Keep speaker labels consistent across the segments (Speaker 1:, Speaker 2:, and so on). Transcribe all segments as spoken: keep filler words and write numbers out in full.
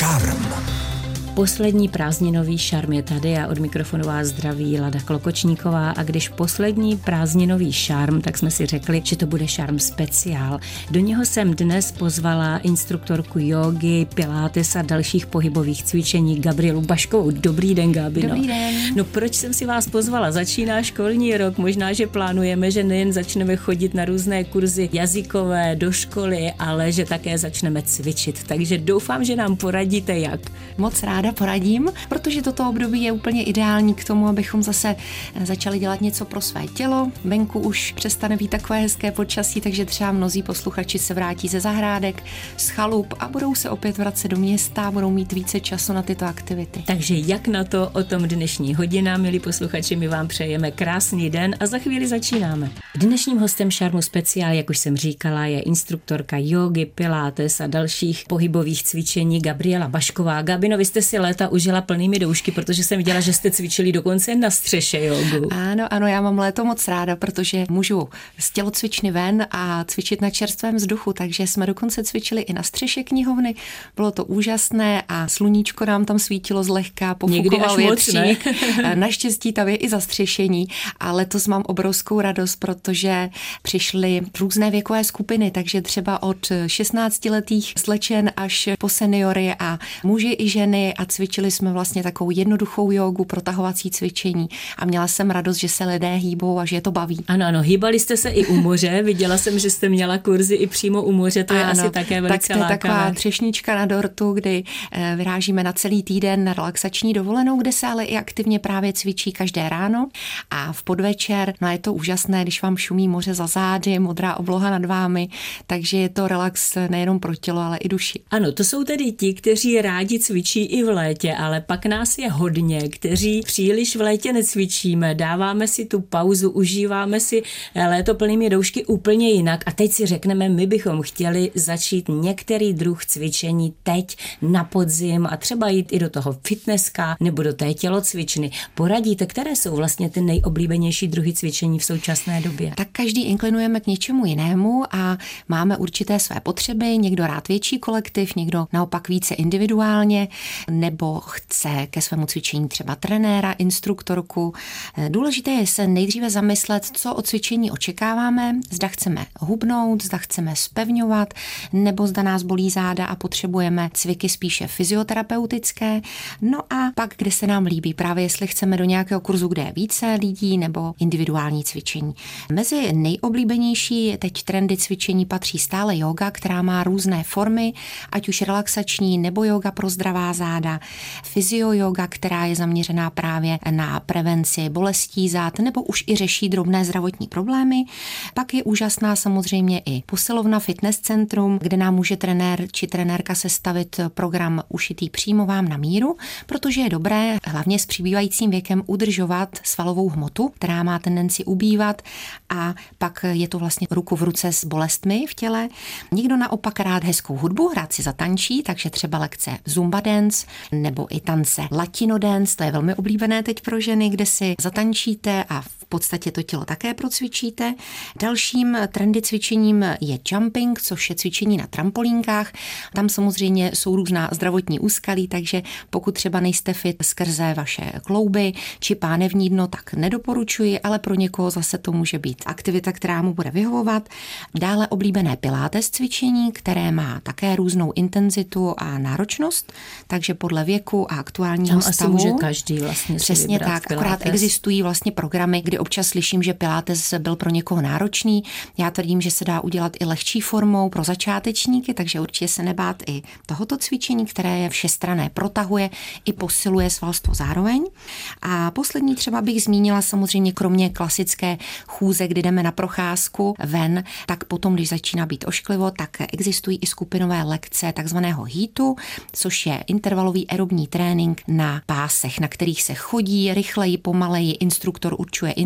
Speaker 1: Šarm.
Speaker 2: Poslední prázdninový šarm je tady a od mikrofonu vás zdraví Lada Klokočníková a když poslední prázdninový šarm, tak jsme si řekli, že to bude šarm speciál. Do něho jsem dnes pozvala instruktorku jógy, pilates a dalších pohybových cvičení Gabrielu Baškovou. Dobrý den, Gabi.
Speaker 3: Dobrý den.
Speaker 2: No proč jsem si vás pozvala? Začíná školní rok, možná, že plánujeme, že nejen začneme chodit na různé kurzy jazykové do školy, ale že také začneme cvičit. Takže doufám, že nám poradíte jak.
Speaker 3: Moc ráda poradím, protože toto období je úplně ideální k tomu, abychom zase začali dělat něco pro své tělo. Venku už přestane být takové hezké počasí, takže třeba mnozí posluchači se vrátí ze zahrádek, z chalup a budou se opět vracet do města, budou mít více času na tyto aktivity.
Speaker 2: Takže jak na to o tom dnešní hodina, milí posluchači, my vám přejeme krásný den a za chvíli začínáme. Dnešním hostem šarmu speciál, jak už jsem říkala, je instruktorka jógy, pilates a dalších pohybových cvičení Gabriela Bašková. Gabino, vy jste si léta užila plnými doušky, protože jsem viděla, že jste cvičili dokonce na střeše jogu.
Speaker 3: Ano, ano, já mám léto moc ráda, protože můžu z tělocvičny ven a cvičit na čerstvém vzduchu, takže jsme dokonce cvičili i na střeše knihovny. Bylo to úžasné a sluníčko nám tam svítilo zlehka, pofukoval větřík. Naštěstí tam je i zastřešení a letos mám obrovskou radost, protože přišly různé věkové skupiny, takže třeba od šestnáctiletých slečen až po seniory a muži i ženy a cvičili jsme vlastně takovou jednoduchou jógu, protahovací cvičení a měla jsem radost, že se lidé hýbou a že je to baví.
Speaker 2: Ano, ano, hýbali jste se i u moře, viděla jsem, že jste měla kurzy i přímo u moře, to je ano, asi také velice
Speaker 3: tak to je
Speaker 2: lákavé.
Speaker 3: Taková třešnička na dortu, kdy vyrážíme na celý týden na relaxační dovolenou, kde se ale i aktivně právě cvičí každé ráno a v podvečer, no je to úžasné, když vám šumí moře za zády, modrá obloha nad vámi, takže je to relax nejenom pro tělo, ale i duši.
Speaker 2: Ano, to jsou tedy ti, kteří rádi cvičí i v létě, ale pak nás je hodně, kteří příliš v létě necvičíme, dáváme si tu pauzu, užíváme si léto plnými doušky úplně jinak a teď si řekneme, my bychom chtěli začít některý druh cvičení teď na podzim a třeba jít i do toho fitnesska nebo do té tělocvičny. Poradíte, které jsou vlastně ty nejoblíbenější druhy cvičení v současné době?
Speaker 3: Tak každý inklinujeme k něčemu jinému a máme určité své potřeby, někdo rád větší kolektiv, někdo naopak více individuálně, nebo chce ke svému cvičení třeba trenéra, instruktorku. Důležité je se nejdříve zamyslet, co od cvičení očekáváme, zda chceme hubnout, zda chceme zpevňovat, nebo zda nás bolí záda a potřebujeme cviky spíše fyzioterapeutické. No a pak, kde se nám líbí, právě jestli chceme do nějakého kurzu, kde je více lidí, nebo individuální cvičení. Mezi nejoblíbenější teď trendy cvičení patří stále jóga, která má různé formy, ať už relaxační nebo jóga pro zdravá záda, fyziojóga, která je zaměřená právě na prevenci bolestí zád nebo už i řeší drobné zdravotní problémy. Pak je úžasná samozřejmě i posilovna Fitness Centrum, kde nám může trenér či trenérka sestavit program ušitý přímo vám na míru, protože je dobré hlavně s přibývajícím věkem udržovat svalovou hmotu, která má tendenci ubývat a pak je to vlastně ruku v ruce s bolestmi v těle. Někdo naopak rád hezkou hudbu, rád si zatančí, takže třeba lekce Zumba dance nebo i tance Latino dance, to je velmi oblíbené teď pro ženy, kde si zatančíte a v podstatě to tělo také procvičíte. Dalším trendy cvičením je jumping, což je cvičení na trampolínkách. Tam samozřejmě jsou různá zdravotní úskalí, takže pokud třeba nejste fit skrze vaše klouby či pánevní dno, tak nedoporučuji, ale pro někoho zase to může být aktivita, která mu bude vyhovovat. Dále oblíbené pilates cvičení, které má také různou intenzitu a náročnost, takže podle věku a aktuálního
Speaker 2: Tam
Speaker 3: stavu.
Speaker 2: Asi může každý vlastně
Speaker 3: Přesně tak,
Speaker 2: pilates.
Speaker 3: Akorát existují vlastně programy, kdy občas slyším, že pilates byl pro někoho náročný. Já tvrdím, že se dá udělat i lehčí formou pro začátečníky, takže určitě se nebát i tohoto cvičení, které je všestranné, protahuje i posiluje svalstvo zároveň. A poslední třeba bych zmínila samozřejmě kromě klasické chůze, kdy jdeme na procházku ven, tak potom, když začíná být ošklivo, tak existují i skupinové lekce takzvaného hítu, což je intervalový aerobní trénink na pásech, na kterých se chodí rychleji, pomaleji, instruktor určuje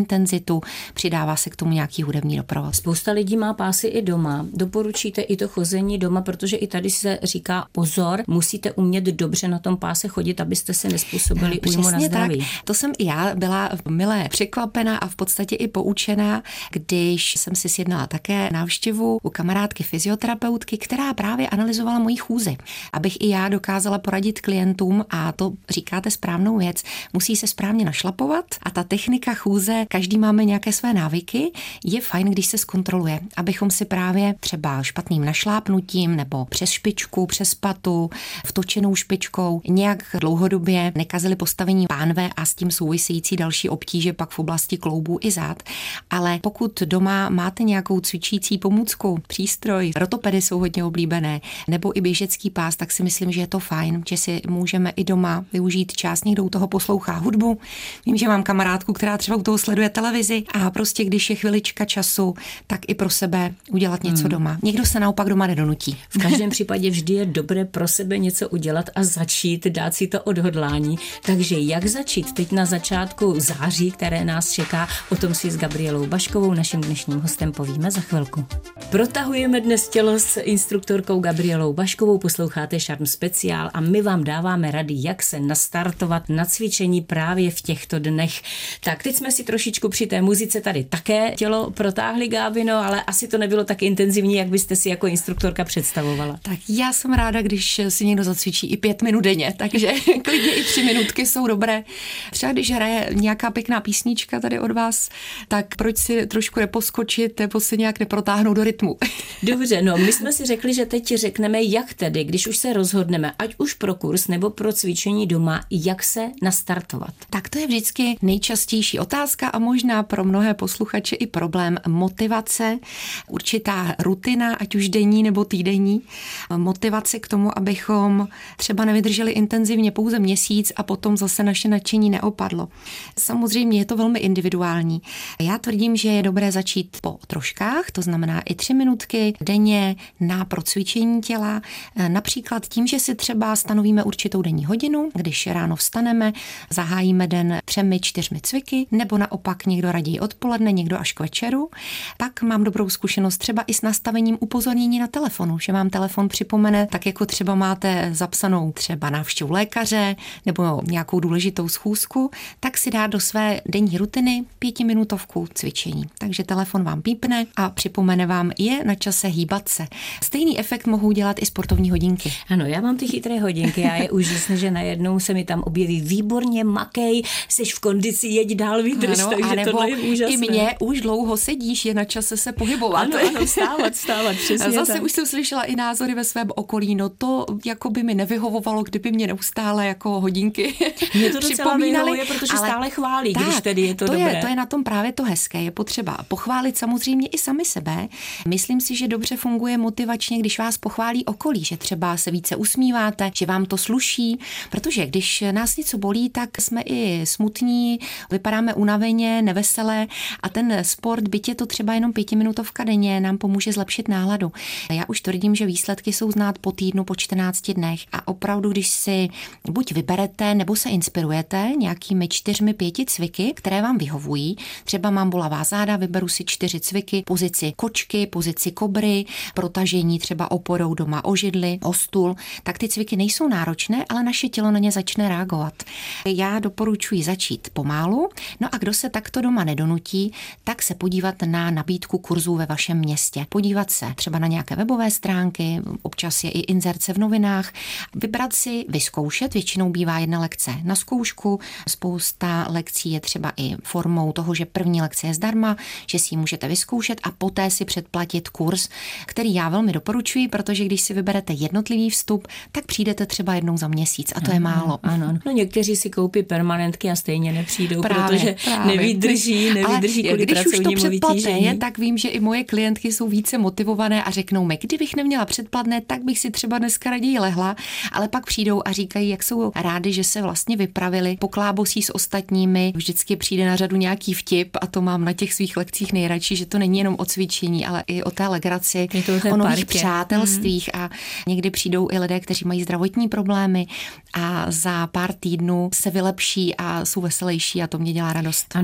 Speaker 3: intenzitu, přidává se k tomu nějaký hudební doprovod.
Speaker 2: Spousta lidí má pásy i doma. Doporučíte i to chození doma, protože i tady se říká pozor, musíte umět dobře na tom páse chodit, abyste se nespůsobili
Speaker 3: no,
Speaker 2: újmu na zdraví.
Speaker 3: Tak. To jsem i já byla milé překvapená a v podstatě i poučená, když jsem si sjednala také návštěvu u kamarádky fyzioterapeutky, která právě analyzovala moji chůzi, abych i já dokázala poradit klientům, a to říkáte správnou věc, musí se správně našlapovat a ta technika chůze, každý máme nějaké své návyky, je fajn, když se zkontroluje, abychom si právě třeba špatným našlápnutím nebo přes špičku, přes patu, vtočenou špičkou nějak dlouhodobě nekazili postavení pánve a s tím související další obtíže pak v oblasti kloubů i zad. Ale pokud doma máte nějakou cvičící pomůcku, přístroj, rotopedy jsou hodně oblíbené, nebo i běžecký pás, tak si myslím, že je to fajn, že si můžeme i doma využít čas, někdo u toho poslouchá hudbu. Vím, že mám kamarádku, která třeba u toho sleduje televizi a prostě když je chvilička času, tak i pro sebe udělat něco hmm. doma. Někdo se naopak doma nedonutí.
Speaker 2: V každém případě vždy je dobré pro sebe něco udělat a začít, dát si to odhodlání. Takže jak začít teď na začátku září, které nás čeká, o tom si s Gabrielou Baškovou, naším dnešním hostem, povíme za chvilku. Protahujeme dnes tělo s instruktorkou Gabrielou Baškovou, posloucháte Šarm speciál a my vám dáváme rady, jak se nastartovat na cvičení právě v těchto dnech. Tak teď jsme si trošičku při té muzice tady také tělo protáhli, Gábino, ale asi to nebylo tak intenzivní, jak byste si jako instruktorka představovala.
Speaker 3: Tak já jsem ráda, když si někdo zacvičí i pět minut denně, takže klidně i tři minutky jsou dobré. Třeba když hraje nějaká pěkná písnička tady od vás, tak proč si trošku neposkočit nebo se nějak neprotáhnout do rytmu.
Speaker 2: Dobře, no my jsme si řekli, že teď řekneme, jak tedy, když už se rozhodneme, ať už pro kurz nebo pro cvičení doma, jak se nastartovat.
Speaker 3: Tak to je vždycky nejčastější otázka a možná pro mnohé posluchače i problém motivace, určitá rutina, ať už denní nebo týdenní, motivace k tomu, abychom třeba nevydrželi intenzivně pouze měsíc a potom zase naše nadšení neopadlo. Samozřejmě je to velmi individuální. Já tvrdím, že je dobré začít po troškách, to znamená i tři minutky denně na procvičení těla, například tím, že si třeba stanovíme určitou denní hodinu, když ráno vstaneme, zahájíme den třemi, čtyřmi cviky, nebo naopak někdo raději odpoledne, někdo až k večeru. Pak mám dobrou zkušenost třeba i s nastavením upozornění na telefonu, že vám telefon připomene, tak jako třeba máte zapsanou třeba návštěvu lékaře nebo nějakou důležitou schůzku, tak si dá do své denní rutiny pětiminutovku cvičení. Takže telefon vám pípne a připomene vám, je na čase hýbat se. Stejný efekt mohou dělat i sportovní hodinky.
Speaker 2: Ano, já mám ty chytré hodinky a je úžasné, že najednou se mi tam objeví výborně, makej, seš v kondici, jeď dál, vydrž,
Speaker 3: ano,
Speaker 2: takže tohle je úžasné.
Speaker 3: I mě už dlouho sedíš, je na čase se pohybovat.
Speaker 2: Ano, ano, vstávat, vstávat, přesně.
Speaker 3: Zase
Speaker 2: tak.
Speaker 3: Už jsem slyšela i názory ve svém okolí, no to jako by mi nevyhovovalo, kdyby mě neustále jako hodinky
Speaker 2: mě to docela vyhovuje, protože
Speaker 3: ale
Speaker 2: stále chválí, tak, když tedy je to,
Speaker 3: to
Speaker 2: dobré.
Speaker 3: Je, to je na tom právě to hezké, je potřeba pochválit samozřejmě i sami sebe. Myslím si, že dobře funguje motivačně, když vás pochválí okolí, že třeba se více usmíváte, že vám to sluší, protože když nás něco bolí, tak jsme i smutní, vypadáme unaveně, neveselé a ten sport, byť je to třeba jenom pětiminutovka denně, nám pomůže zlepšit náladu. Já už tvrdím, že výsledky jsou znát po týdnu, po čtrnácti dnech a opravdu, když si buď vyberete nebo se inspirujete nějakými čtyřmi, pěti cviky, které vám vyhovují, třeba mám bolavá záda, vyberu si čtyři cviky, pozici kočky, pozici kobry, protažení třeba oporou doma o židli, o stůl, tak ty cviky nejsou náročné, ale naše tělo na ně začne reagovat. Já doporučuji začít pomálu, no a kdo se takto doma nedonutí, tak se podívat na nabídku kurzů ve vašem městě. Podívat se třeba na nějaké webové stránky, občas je i inzerce v novinách, vybrat si, vyzkoušet, většinou bývá jedna lekce na zkoušku, spousta lekcí je třeba i formou toho, že první lekce je zdarma, že si ji můžete vyzkoušet a poté si předplatit kurz, který já velmi doporučuji, protože když si vyberete jednotlivý vstup, tak přijdete třeba jednou za měsíc a to je málo.
Speaker 2: Ano, ano. No někteří si koupí permanentky a stejně nepřijdou,
Speaker 3: právě,
Speaker 2: protože
Speaker 3: právě.
Speaker 2: nevydrží, nevydrží kvůli pracovnímu vytížení.
Speaker 3: Tak vím, že i moje klientky jsou více motivované a řeknou mi, kdybych neměla předplatné, tak bych si třeba dneska raději lehla, ale pak přijdou a říkají, jak jsou rádi, že se vlastně vypravili, poklábosí s ostatními, vždycky přijde na řadu nějaký vtip a to mám na těch svých lekcích nejradši, že to není jenom o cvičení, ale i o té legraci, o nových parky. Přátelstvích mm. a někdy přijdou i lidé, kteří mají zdravotní problémy a za pár týdnů se vylepší a jsou veselější a to mě dělá radost.
Speaker 2: Ano,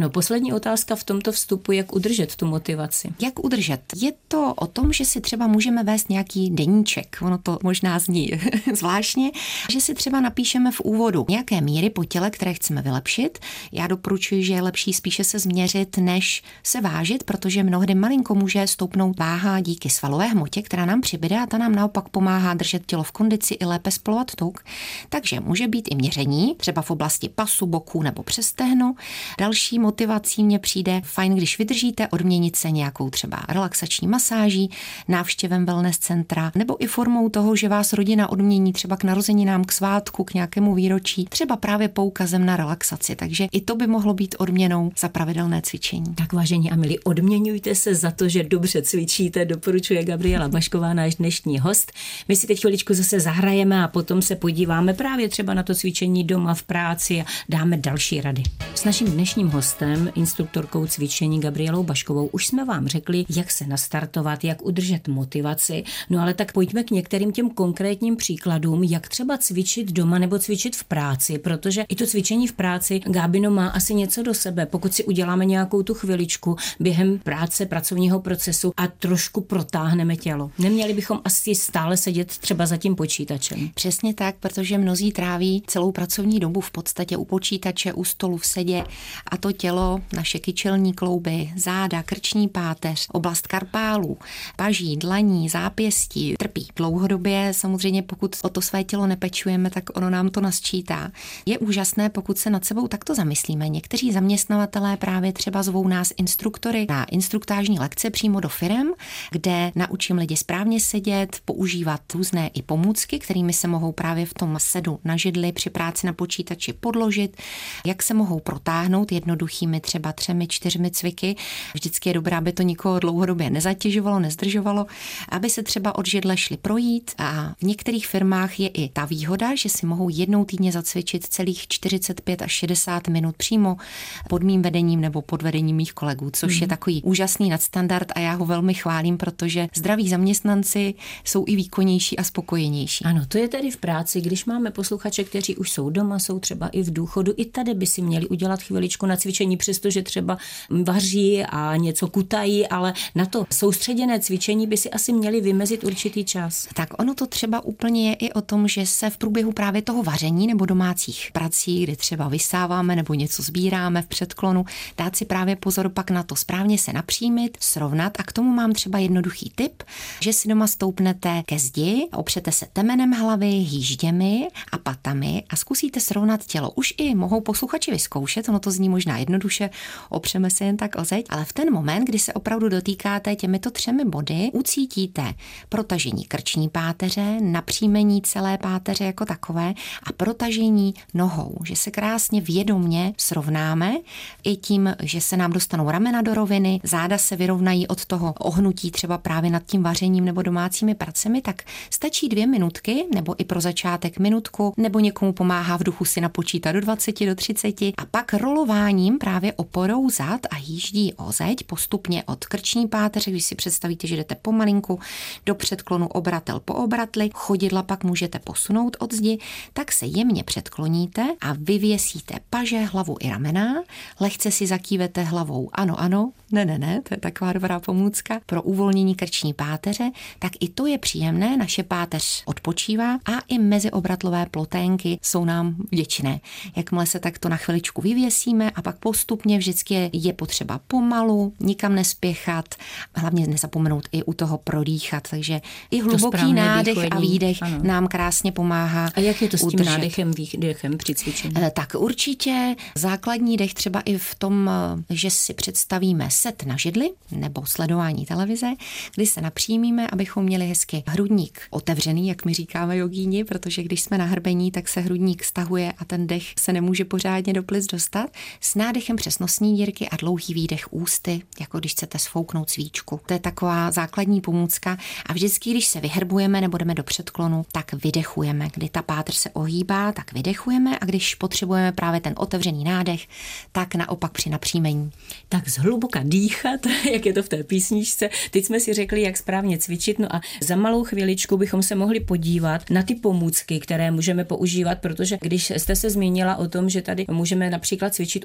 Speaker 2: Ano, poslední otázka v tomto vstupu, jak udržet tu motivaci.
Speaker 3: Jak udržet? Je to o tom, že si třeba můžeme vést nějaký deníček. Ono to možná zní zvláštně, že si třeba napíšeme v úvodu nějaké míry po těle, které chceme vylepšit. Já doporučuji, že je lepší spíše se změřit, než se vážit, protože mnohdy malinko může stoupnout váha díky svalové hmotě, která nám přibyde a ta nám naopak pomáhá držet tělo v kondici i lépe spolovat tuk. Takže může být i měření, třeba v oblasti pasu, boku nebo přes stehno. Další motivací mně přijde fajn, když vydržíte, odměnit se nějakou třeba relaxační masáží, návštěvem wellness centra nebo i formou toho, že vás rodina odmění třeba k narozeninám, k svátku, k nějakému výročí, třeba právě poukazem na relaxaci. Takže i to by mohlo být odměnou za pravidelné cvičení.
Speaker 2: Tak vážení a milí, odměňujte se za to, že dobře cvičíte, doporučuje Gabriela Bašková, náš dnešní host. My si teď chviličku zase zahrajeme a potom se podíváme právě třeba na to cvičení doma v práci a dáme další rady. S naším dnešním hostem, instruktorkou cvičení Gabrielou Baškovou, už jsme vám řekli, jak se nastartovat, jak udržet motivaci. No ale tak pojďme k některým těm konkrétním příkladům, jak třeba cvičit doma nebo cvičit v práci, protože i to cvičení v práci, Gábino, má asi něco do sebe. Pokud si uděláme nějakou tu chviličku během práce, pracovního procesu a trošku protáhneme tělo. Neměli bychom asi stále sedět třeba za tím počítačem.
Speaker 3: Přesně tak, protože mnozí tráví celou pracovní dobu v podstatě u počítače, u stolu v sedě a to tělo, naše kyčelní klouby, záda, krční páteř, oblast karpálů, paží, dlaní, zápěstí trpí. Dlouhodobě samozřejmě, pokud o to své tělo nepečujeme, tak ono nám to nasčítá. Je úžasné, pokud se nad sebou takto zamyslíme. Někteří zaměstnavatelé právě třeba zvou nás instruktory na instruktážní lekce přímo do firem, kde naučím lidi správně sedět, používat různé i pomůcky, kterými se mohou právě v tom sedu na židli při práci na počítači podložit, jak se mohou protáhnout jednoduchými třeba třemi, čtyřmi cviky. Vždycky je dobré, aby to nikoho dlouhodobě nezatěžovalo, nezdržovalo, aby se třeba od židle šli projít a v některých firmách je i ta výhoda, že si mohou jednou týdně zacvičit celých čtyřicet pět až šedesát minut přímo pod mým vedením nebo pod vedením mých kolegů, což mm. je takový úžasný nadstandard a já ho velmi chválím, protože zdraví zaměstnanci jsou i výkonnější a spokojenější.
Speaker 2: Ano, to je tedy v práci, když máme posluchače, kteří už jsou doma, jsou třeba i v důchodu, i tady by si měli udělat chviličku na cvičení, přestože třeba vaří a něco kutají, ale na to soustředěné cvičení by si asi měli vymezit určitý čas.
Speaker 3: Tak ono to třeba úplně je i o tom, že se v průběhu právě toho vaření nebo domácích prací, kdy třeba vysáváme nebo něco sbíráme v předklonu, dát si právě pozor pak na to správně se napřímit, srovnat a k tomu mám třeba jednoduchý tip, že si doma stoupnete ke zdi, opřete se temenem hlavy, hýžděmi a patami a zkusíte srovnat tělo. Už i mohou posluchači vyzkoušet, ono to zní možná jednoduše, opřeme se jen tak o zeď, ale v ten moment, kdy se opravdu dotýkáte těmito třemi body, ucítíte protažení krční páteře, napřímení celé páteře jako takové a protažení nohou, že se krásně vědomně srovnáme i tím, že se nám dostanou ramena do roviny, záda se vyrovnají od toho ohnutí třeba právě nad tím vařením nebo domácími pracemi, tak stačí dvě minutky nebo i pro začátek minutku, nebo někomu pomáhá v duchu si napočítat do dvaceti, do třiceti a pak rolováním právě oporou zad a jíždí o zeď postupně od krční páteře, když si představíte, že jdete pomalinku do předklonu obratel po obratli, chodidla pak můžete posunout od zdi, tak se jemně předkloníte a vyvěsíte paže, hlavu i ramena, lehce si zakývete hlavou ano, ano, ne, ne, ne, to je taková dobrá pomůcka pro uvolnění krční páteře, tak i to je příjemné, naše páteř odpočívá a i meziobratlové ploténky jsou nám vděčné. Jakmile se takto na chviličku vyvěsíme a pak postupně vždycky je, je potřeba pomalu, nikam nespěchat, hlavně nezapomenout i u toho prodýchat, takže i hluboký nádech a výdech ano. nám krásně pomáhá.
Speaker 2: A jak je to s tím udržet. nádechem, výdechem při cvičení?
Speaker 3: Tak určitě základní dech třeba i v tom, že si představíme set na židli nebo sledování televize, kdy se napřímíme, abychom měli hezky hrudník otevřený, jak my říkáme jogíni, protože když jsme na hrbení, tak se hrudník stahuje a ten dech se nemůže pořádně do plic dostat. S nádechem přes nosní dírky a dlouhý výdech ústy, jako když chcete sfouknout svíčku. To je taková základní pomůcka a vždycky, když se vyhrbujeme nebo jdeme do předklonu, tak vydechujeme. Kdy ta páteř se ohýbá, tak vydechujeme a když potřebujeme právě ten otevřený nádech, tak naopak při napřímení.
Speaker 2: Tak zhluboka dýchat, jak je to v té písničce. Teď jsme si řekli, jak správně cvičit, no a za malou chviličku bychom se mohli podívat na ty pomůcky, které můžeme používat, protože když jste se zmínila o tom, že tady můžeme například cvičit u té zdi,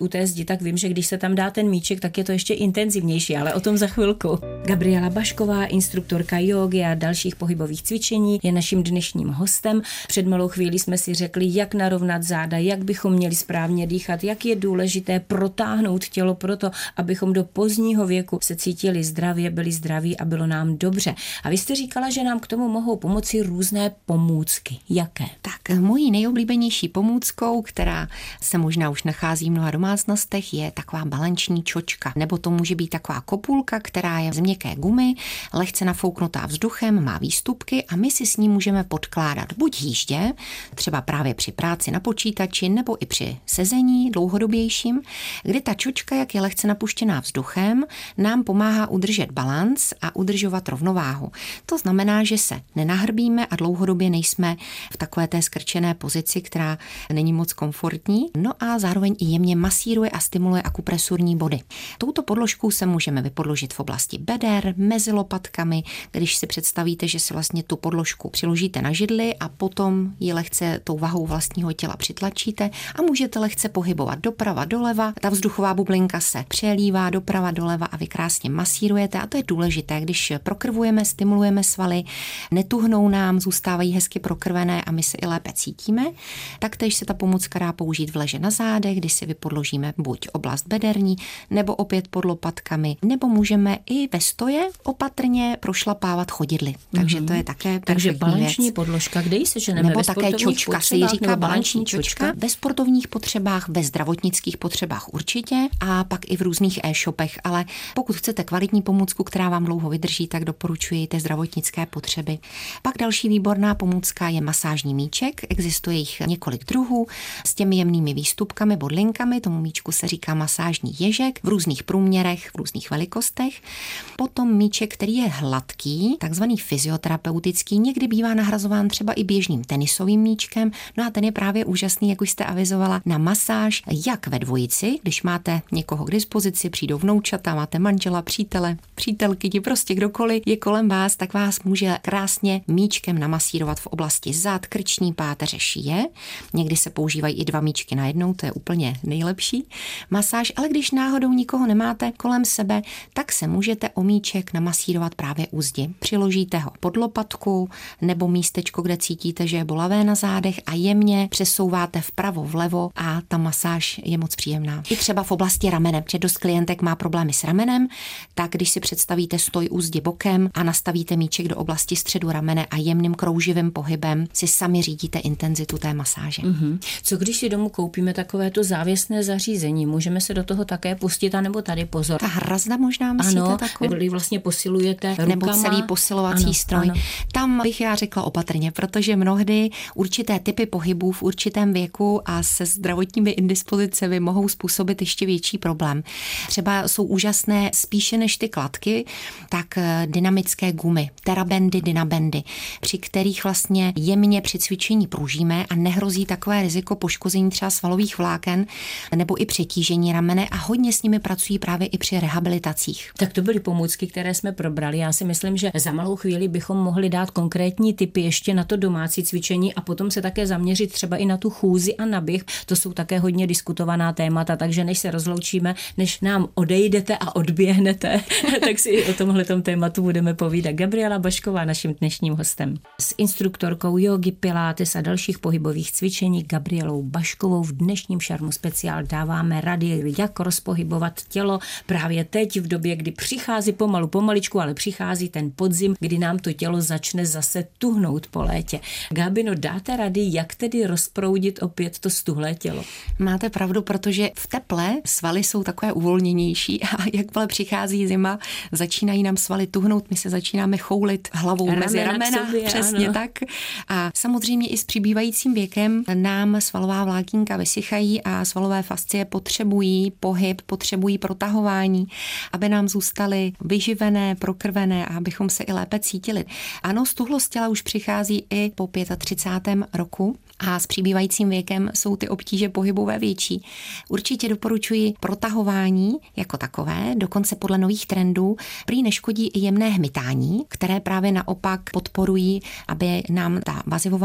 Speaker 2: tak vím, že když se tam dá ten míček, tak je to ještě intenzivnější, ale o tom za chvilku. Gabriela Bašková, instruktorka jógy a dalších pohybových cvičení, je naším dnešním hostem. Před malou chvíli jsme si řekli, jak narovnat záda, jak bychom měli správně dýchat, jak je důležité protáhnout tělo proto, abychom do pozdního věku se cítili zdravě, byli zdraví a bylo nám dobře. A vy jste říkala, že nám k tomu mohou pomoci různé pomůcky. Jaké?
Speaker 3: Tak mojí nejoblíbenější pomůckou, která se možná už nachází v mnoha domácnostech, je taková balanční čočka. Nebo to může být taková kopulka, která je z měkké gumy, lehce nafouknutá vzduchem, má výstupky a my si s ní můžeme podkládat buď jíždě, třeba právě při práci na počítači, nebo i při sezení dlouhodobějším, kdy ta čočka, jak je lehce napuštěná vzduchem, nám pomáhá udržet balanc a udržovat rovnováhu. To znamená, že se nenahrbíme a dlouhodobě nejsme v takové té skrčené pozici, která není moc komfortní, no a zároveň i jemně masíruje a stimuluje akupresurní body. Touto podložkou se můžeme vypodložit v oblasti beder, mezi lopatkami, když si představíte, že si vlastně tu podložku přiložíte na židli a potom ji lehce tou vahou vlastního těla přitlačíte a můžete lehce pohybovat doprava, doleva. Ta vzduchová bublinka se přelívá doprava, doleva a vy krásně masírujete a to je důležité, když prokrvujeme, stimulujeme svaly, netuhnou nám, zůstávají hezky prokrvené a my se i lépe cítíme. Taktéž se ta pomůcka dá použít v leže na zádech, kdy si vypodložíme buď oblast bederní, nebo opět pod lopatkami, nebo můžeme i ve stoje opatrně prošlapávat chodidly. Takže to je také
Speaker 2: Takže balanční
Speaker 3: věc.
Speaker 2: Podložka, kde ji seženeme?
Speaker 3: Nebo
Speaker 2: ve
Speaker 3: také čočka se jí říká balanční čočka.
Speaker 2: čočka.
Speaker 3: Ve sportovních potřebách, ve zdravotnických potřebách určitě a pak i v různých e-shopech, ale pokud chcete kvalitní pomůcku, která vám dlouho vydrží, tak doporučuji ty zdravotnické potřeby. Pak další výborná pomůcka je masážní míček, existuje jich několik druhů s těmi jemnými výstupkami, bodlinkami, tomu míčku se říká masážní ježek v různých průměrech, v různých velikostech. Potom míček, který je hladký, takzvaný fyzioterapeutický, někdy bývá nahrazován třeba i běžným tenisovým míčkem, no a ten je právě úžasný, jak už jste avizovala, na masáž, jak ve dvojici, když máte někoho k dispozici, přijdou vnoučata, máte manžela, přítele, přítelky, ti prostě kdokoliv je kolem vás, tak vás může krásně míčkem namasírovat v oblasti zad, krční páteře, šíje. Někdy se používají i dva míčky najednou, to je úplně nejlepší masáž, ale když náhodou nikoho nemáte kolem sebe, tak se můžete o míček namasírovat právě u zdi. Přiložíte ho pod lopatku nebo místečko, kde cítíte, že je bolavé na zádech a jemně přesouváte vpravo, vlevo a ta masáž je moc příjemná. I třeba v oblasti ramene, protože dost klientek má problémy s ramenem, tak když si představíte stoj u zdi bokem a nastavíte míček do oblasti středu ramene a jemným krouživým pohybem si sami řídíte intenzitu té masáže.
Speaker 2: Mm-hmm. Co když si domů koupíme takovéto závěsné zařízení, můžeme se do toho také pustit, anebo tady pozor.
Speaker 3: Ta hrazda možná myslíte
Speaker 2: ano,
Speaker 3: takovou?
Speaker 2: Ano, vlastně posilujete rukama.
Speaker 3: Nebo celý posilovací ano, stroj. Ano. Tam bych já řekla opatrně, protože mnohdy určité typy pohybů v určitém věku a se zdravotními indispozicemi mohou způsobit ještě větší problém. Třeba jsou úžasné spíše než ty kladky, tak dynamické gumy, terabendy, dynabendy, při kterých vlastně jemně při cvičení pružíme a nehrozí takové riziko poškození třeba svalových vláken nebo i přetížení ramene a hodně s nimi pracují právě i při rehabilitacích.
Speaker 2: Tak to byly pomůcky, které jsme probrali. Já si myslím, že za malou chvíli bychom mohli dát konkrétní tipy ještě na to domácí cvičení a potom se také zaměřit třeba i na tu chůzi a na běh. To jsou také hodně diskutovaná témata, takže než se rozloučíme, než nám odejdete a odběhnete, tak si o tomhletom tématu budeme povídat. Gabriela Bašková, naším dnešním hostem. S instruktorkou jógy, pilates a dalších pohybových cvičení Gabrielou Baškovou v dnešním Šarmu speciál dáváme rady, jak rozpohybovat tělo právě teď v době, kdy přichází pomalu, pomaličku, ale přichází ten podzim, kdy nám to tělo začne zase tuhnout po létě. Gábino, dáte rady, jak tedy rozproudit opět to stuhlé tělo?
Speaker 3: Máte pravdu, protože v teple svaly jsou takové uvolněnější a jakmile přichází zima, začínají nám svaly tuhnout, my se začínáme choulit hlavou ramena mezi ramena, sobě, přesně ano. Tak. A samozřejmě i s přibývajícím věkem nám svalová vlákínka vysychají a svalové fascie potřebují pohyb, potřebují protahování, aby nám zůstaly vyživené, prokrvené a abychom se i lépe cítili. Ano, stuhlost těla už přichází i po třicátém pátém roku a s přibývajícím věkem jsou ty obtíže pohybové větší. Určitě doporučuji protahování jako takové, dokonce podle nových trendů prý neškodí i jemné hmytání, které právě naopak podporují, aby nám ta vazivová vlákna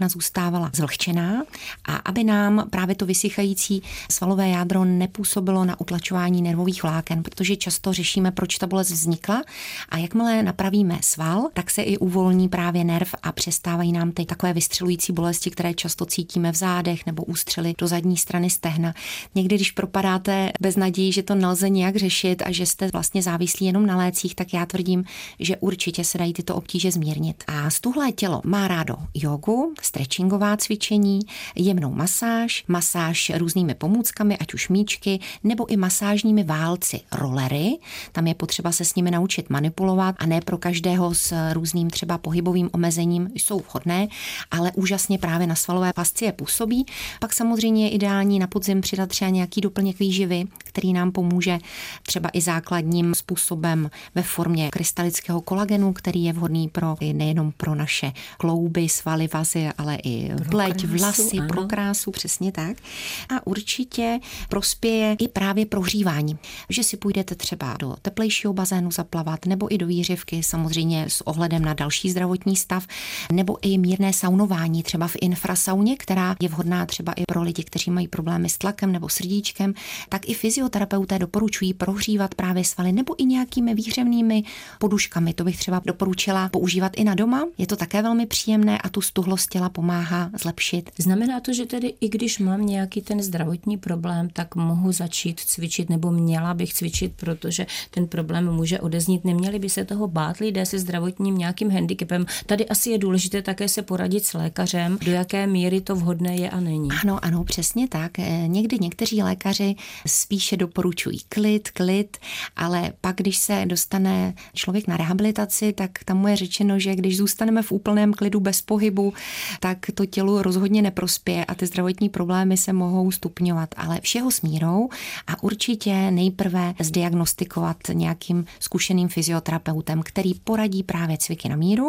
Speaker 3: všechna zůstávala zvlhčená a aby nám právě to vysychající svalové jádro nepůsobilo na utlačování nervových vláken, protože často řešíme, proč ta bolest vznikla a jakmile napravíme sval, tak se i uvolní právě nerv a přestávají nám ty takové vystřelující bolesti, které často cítíme v zádech nebo ústřely do zadní strany stehna. Někdy, když propadáte bez naději, že to nelze nějak řešit a že jste vlastně závislí jenom na lécích, tak já tvrdím, že určitě se dají tyto obtíže zmírnit. A stuhlé tělo má rádo jogu, stretchingová cvičení, jemnou masáž, masáž různými pomůckami, ať už míčky, nebo i masážními válci, rollery. Tam je potřeba se s nimi naučit manipulovat a ne pro každého s různým třeba pohybovým omezením jsou vhodné, ale úžasně právě na svalové fascie působí. Pak samozřejmě je ideální na podzim přidat třeba nějaký doplněk výživy, který nám pomůže třeba i základním způsobem ve formě krystalického kolagenu, který je vhodný pro nejenom pro naše klouby, svaly, vazy, ale i pleť, vlasy, ano. Pro krásu, přesně tak. A určitě prospěje i právě prohřívání. Že si půjdete třeba do teplejšího bazénu zaplavat, nebo i do výřivky, samozřejmě s ohledem na další zdravotní stav, nebo i mírné saunování, třeba v infrasauně, která je vhodná třeba i pro lidi, kteří mají problémy s tlakem nebo srdíčkem, tak i fyzioterapeuté doporučují prohřívat právě svaly nebo i nějakými výhřevnými poduškami. To bych třeba doporučila používat i na doma. Je to také velmi příjemné a tu stuhlost těla pomáhá zlepšit.
Speaker 2: Znamená to, že tedy i když mám nějaký ten zdravotní problém, tak mohu začít cvičit nebo měla bych cvičit, protože ten problém může odeznít. Neměli by se toho bát lidé se zdravotním nějakým handicapem. Tady asi je důležité také se poradit s lékařem, do jaké míry to vhodné je a není.
Speaker 3: Ano, ano, přesně tak. Někdy někteří lékaři spíše doporučují klid, klid, ale pak, když se dostane člověk na rehabilitaci, tak tam mu je řečeno, že když zůstaneme v úplném klidu bez pohybu, tak to tělu rozhodně neprospěje a ty zdravotní problémy se mohou stupňovat, ale všeho s mírou a určitě nejprve zdiagnostikovat nějakým zkušeným fyzioterapeutem, který poradí právě cviky na míru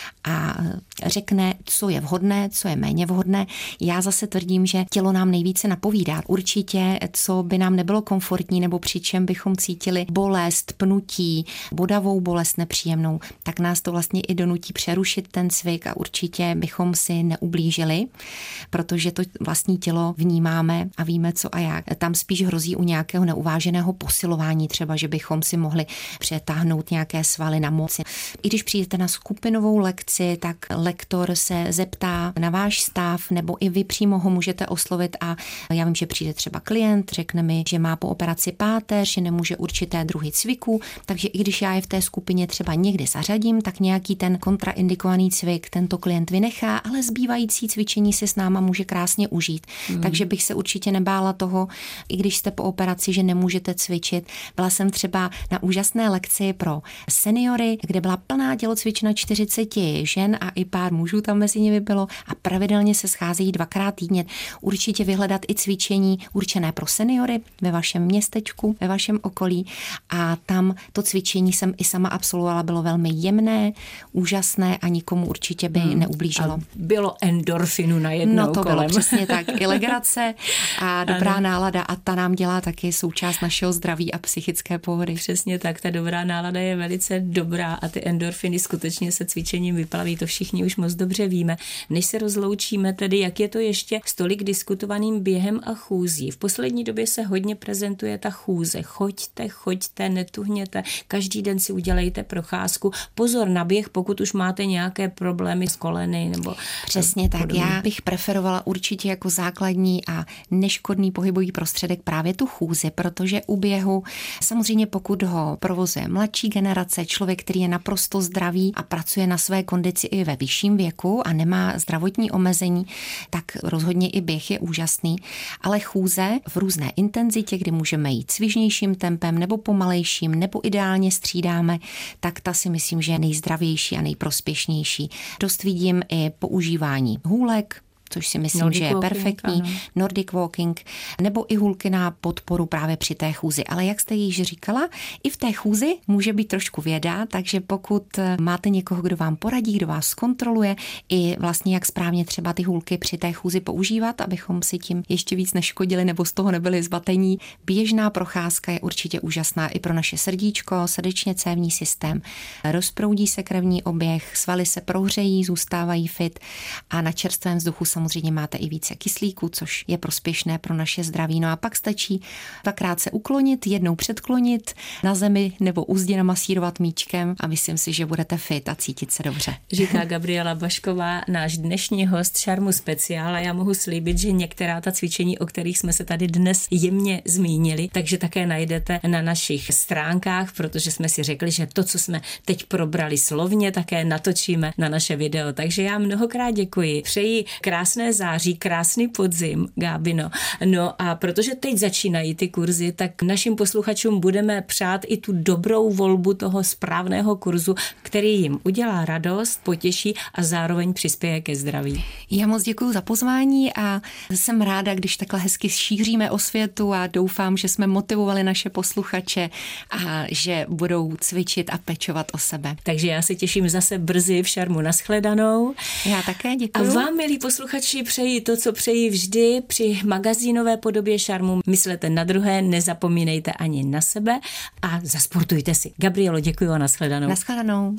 Speaker 3: a řekne, co je vhodné, co je méně vhodné. Já zase tvrdím, že tělo nám nejvíce napovídá. Určitě, co by nám nebylo komfortní nebo při čem bychom cítili bolest, pnutí, bodavou bolest nepříjemnou, tak nás to vlastně i donutí přerušit ten cvik a určitě bychom si neublížili, protože to vlastní tělo vnímáme a víme co a jak. Tam spíš hrozí u nějakého neuváženého posilování, třeba, že bychom si mohli přetáhnout nějaké svaly na moci. I když přijdete na skupinovou lekci, tak lektor se zeptá na váš stav, nebo i vy přímo ho můžete oslovit a já vím, že přijde třeba klient, řekne mi, že má po operaci páteř, že nemůže určité druhy cviků, takže i když já je v té skupině třeba někdy zařadím, tak nějaký ten kontraindikovaný cvik tento klient vynechá, ale zbývající cvičení si s náma může krásně užít. Hmm. Takže bych se určitě nebála toho, i když jste po operaci, že nemůžete cvičit. Byla jsem třeba na úžasné lekci pro seniory, kde byla plná tělocvična čtyřicet žen a i pár mužů tam mezi nimi bylo a pravidelně se scházejí dvakrát týdně. Určitě vyhledat i cvičení určené pro seniory ve vašem městečku, ve vašem okolí a tam to cvičení jsem i sama absolvovala, bylo velmi jemné, úžasné a nikomu určitě by hmm. neublížilo.
Speaker 2: A bylo endorfinu najednou
Speaker 3: No to
Speaker 2: kolem.
Speaker 3: bylo přesně tak. I legrace a dobrá ano. nálada a ta nám dělá taky součást našeho zdraví a psychické pohody.
Speaker 2: Přesně tak, ta dobrá nálada je velice dobrá a ty endorfiny skutečně se cvičením vyplaví, to všichni už moc dobře víme. Než se rozloučíme tedy, jak je to ještě s tolik diskutovaným během a chůzí. V poslední době se hodně prezentuje ta chůze. Choďte, choďte, netuhněte, každý den si udělejte procházku. Pozor na běh, pokud už máte nějaké problémy s koleny nebo
Speaker 3: přesně tak. Podobně. Já bych preferovala určitě jako základní a neškodný pohybový prostředek právě tu chůzi, protože u běhu samozřejmě pokud ho provozuje mladší generace, člověk, který je naprosto zdravý a pracuje na své kondici i ve vyšším věku a nemá zdravotní omezení, tak rozhodně i běh je úžasný, ale chůze v různé intenzitě, kdy můžeme jít svižnějším tempem nebo pomalejším, nebo ideálně střídáme, tak ta si myslím, že je nejzdravější a nejprospěšnější. Dost vidím i používání hůlek, což si myslím,
Speaker 2: Nordic
Speaker 3: že je
Speaker 2: walking,
Speaker 3: perfektní,
Speaker 2: ano.
Speaker 3: Nordic walking, nebo i hůlky na podporu právě při té chůzi. Ale jak jste již říkala, i v té chůzi může být trošku věda, takže pokud máte někoho, kdo vám poradí, kdo vás zkontroluje, i vlastně jak správně třeba ty hůlky při té chůzi používat, abychom si tím ještě víc neškodili nebo z toho nebyli zbatení. Běžná procházka je určitě úžasná i pro naše srdíčko, srdečně cévní systém. Rozproudí se krevní oběh, svaly se prohřejí, zůstávají fit a na čerstvém vzduchu samozřejmě máte i více kyslíku, což je prospěšné pro naše zdraví. No a pak stačí dvakrát se uklonit, jednou předklonit na zemi nebo u zdi namasírovat míčkem a myslím si, že budete fit a cítit se dobře.
Speaker 2: Říká Gabriela Bašková, náš dnešní host Šarmu Speciál, a já mohu slíbit, že některá ta cvičení, o kterých jsme se tady dnes jemně zmínili, takže také najdete na našich stránkách, protože jsme si řekli, že to, co jsme teď probrali slovně, také natočíme na naše video. Takže já mnohokrát děkuji. Přeji krásné září, krásný podzim, Gábino. No a protože teď začínají ty kurzy, tak našim posluchačům budeme přát i tu dobrou volbu toho správného kurzu, který jim udělá radost, potěší a zároveň přispěje ke zdraví.
Speaker 3: Já moc děkuji za pozvání a jsem ráda, když takhle hezky šíříme osvětu a doufám, že jsme motivovali naše posluchače a že budou cvičit a pečovat o sebe.
Speaker 2: Takže já se těším zase brzy v Šarmu. Nashledanou.
Speaker 3: Já také děkuji.
Speaker 2: A vám, milí posluchači, přeji to, co přeji vždy při magazínové podobě Šarmu. Myslete na druhé, nezapomínejte ani na sebe a zasportujte si. Gabrielo, děkuji a nashledanou.
Speaker 3: Nashledanou.